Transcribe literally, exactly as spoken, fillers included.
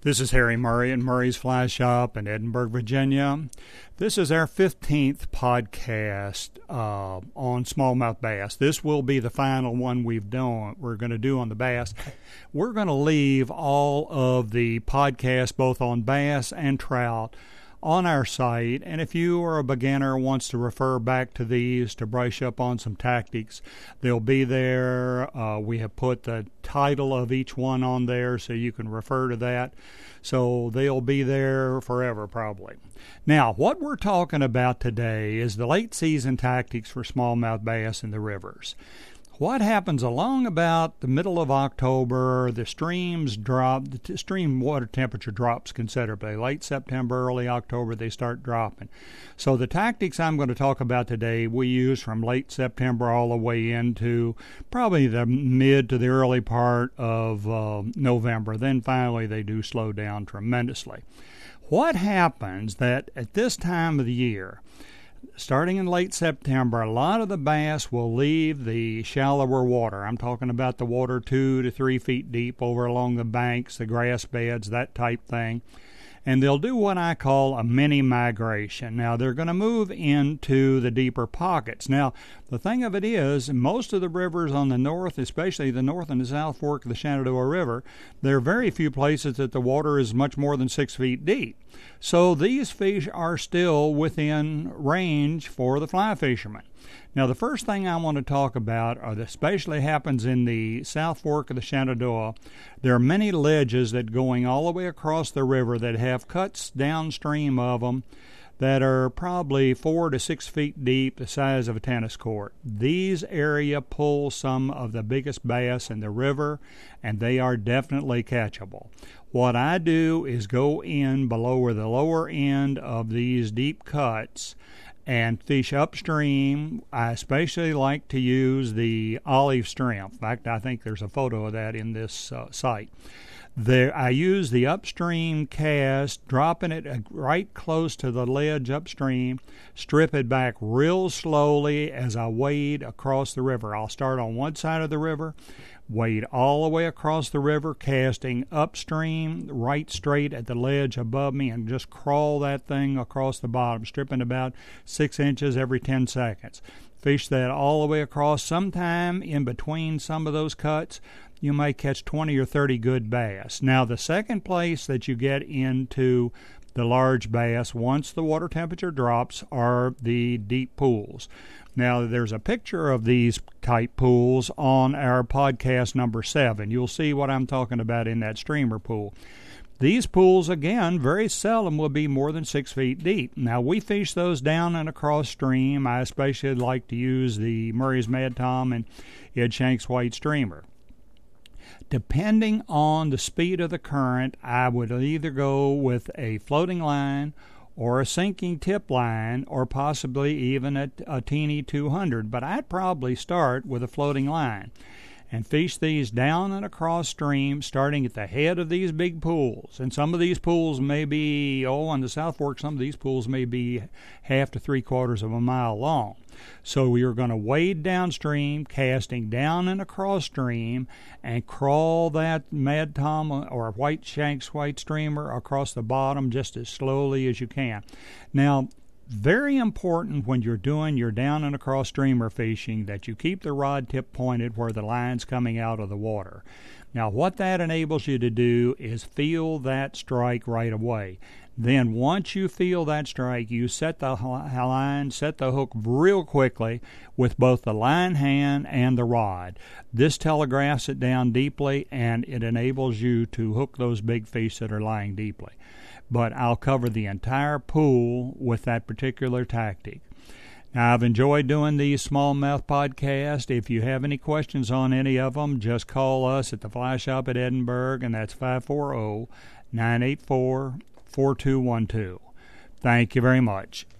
This is Harry Murray at Murray's Fly Shop in Edinburgh, Virginia. This is our fifteenth podcast uh, on smallmouth bass. This will be the final one we've done. We're going to do on the bass. We're going to leave all of the podcasts, both on bass and trout, on our site, and if you are a beginner who wants to refer back to these to brush up on some tactics, they'll be there. Uh, we have put the title of each one on there so you can refer to that. So they'll be there forever probably. Now, what we're talking about today is the late season tactics for smallmouth bass in the rivers. What happens along about the middle of October, the streams drop, the stream water temperature drops considerably. Late September, early October, they start dropping. So the tactics I'm going to talk about today, we use from late September all the way into probably the mid to the early part of uh, November. Then finally they do slow down tremendously. What happens that at this time of the year, starting in late September, a lot of the bass will leave the shallower water. I'm talking about the water two to three feet deep over along the banks, the grass beds, that type thing. And they'll do what I call a mini migration. Now, they're going to move into the deeper pockets. Now, the thing of it is, most of the rivers on the north, especially the north and the south fork of the Shenandoah River, there are very few places that the water is much more than six feet deep. So these fish are still within range for the fly fishermen. Now, the first thing I want to talk about, or especially happens in the South Fork of the Shenandoah, there are many ledges that going all the way across the river that have cuts downstream of them that are probably four to six feet deep, the size of a tennis court. These area pull some of the biggest bass in the river, and they are definitely catchable. What I do is go in below the lower end of these deep cuts and fish upstream. I especially like to use the olive shrimp. In fact, I think there's a photo of that in this uh, site. There, I use the upstream cast, dropping it right close to the ledge upstream, strip it back real slowly as I wade across the river. I'll start on one side of the river, wade all the way across the river, casting upstream, right straight at the ledge above me, and just crawl that thing across the bottom, stripping about six inches every ten seconds. Fish that all the way across. Sometime in between some of those cuts, you may catch twenty or thirty good bass. Now, the second place that you get into the large bass once the water temperature drops are the deep pools. Now, there's a picture of these type pools on our podcast number seven. You'll see what I'm talking about in that streamer pool. These pools, again, very seldom will be more than six feet deep. Now, we fish those down and across stream. I especially like to use the Murray's Mad Tom and Ed Shanks White Streamer. Depending on the speed of the current, I would either go with a floating line or a sinking tip line, or possibly even a, a teeny two hundred. But I'd probably start with a floating line and fish these down and across stream, starting at the head of these big pools. And some of these pools may be, oh, on the South Fork, some of these pools may be half to three quarters of a mile long. So we are going to wade downstream, casting down and across stream, and crawl that Mad Tom or White Shanks White Streamer across the bottom just as slowly as you can. Now, very important when you're doing your down and across streamer fishing that you keep the rod tip pointed where the line's coming out of the water. Now, what that enables you to do is feel that strike right away. Then once you feel that strike, you set the line, set the hook real quickly with both the line hand and the rod. This telegraphs it down deeply, and it enables you to hook those big fish that are lying deeply. But I'll cover the entire pool with that particular tactic. Now, I've enjoyed doing these smallmouth podcasts. If you have any questions on any of them, just call us at the Fly Shop at Edinburgh, and that's five four zero, nine eight four, four two one two. Thank you very much.